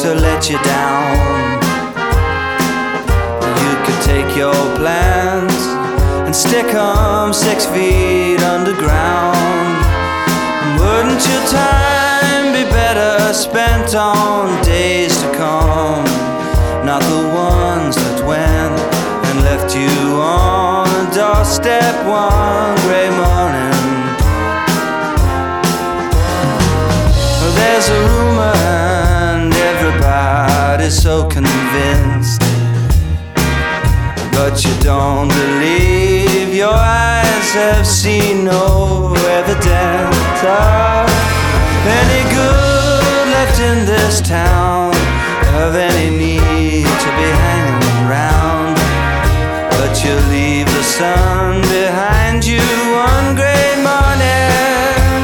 to let you down. You could take your plans and stick 'em 6 feet underground. Wouldn't your time be better spent on days to come, not the ones that went and left you on a doorstep one gray morning? There's a rumor and everybody's so convinced, but you don't believe. Your eyes have seen no evidence of any good left in this town, of any need to be hanging around. But you leave the sun behind you one gray morning.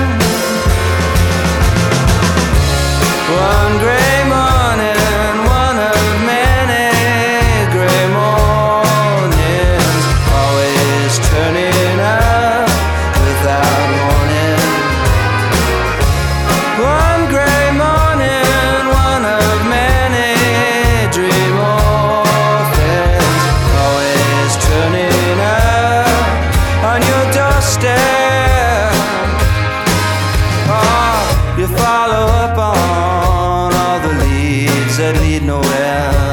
One gray morning, one of many gray mornings, always turning up without warning. One gray morning, one of many dream orphans, always turning up on your doorstep. Oh, you follow up on all the leads that lead nowhere,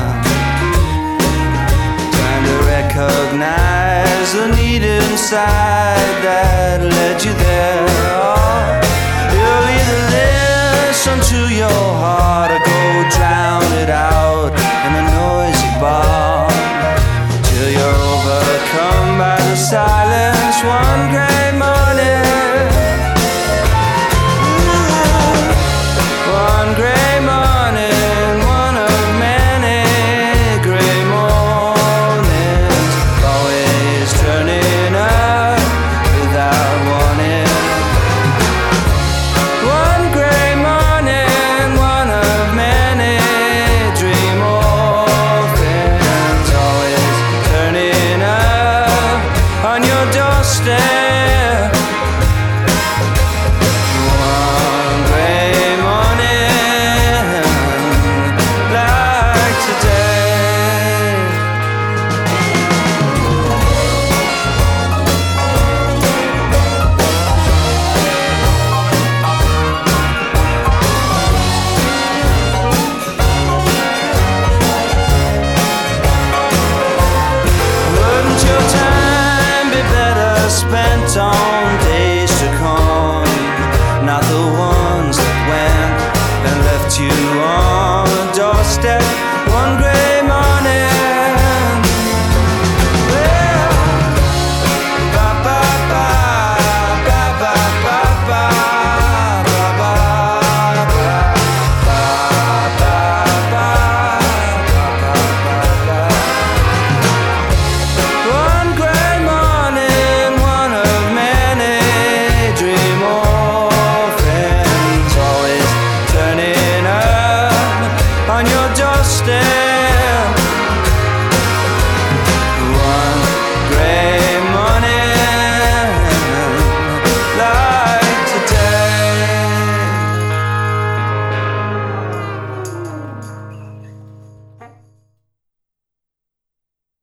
trying to recognize the need inside that led you there. Oh, you'll either listen to your heart or go drown it out in a noisy bar, till you're overcome by the silence one gray morning. One gray morning, one of many gray mornings, always turning up without warning. One gray morning, one of many dream orphans, always turning up on your doorstep.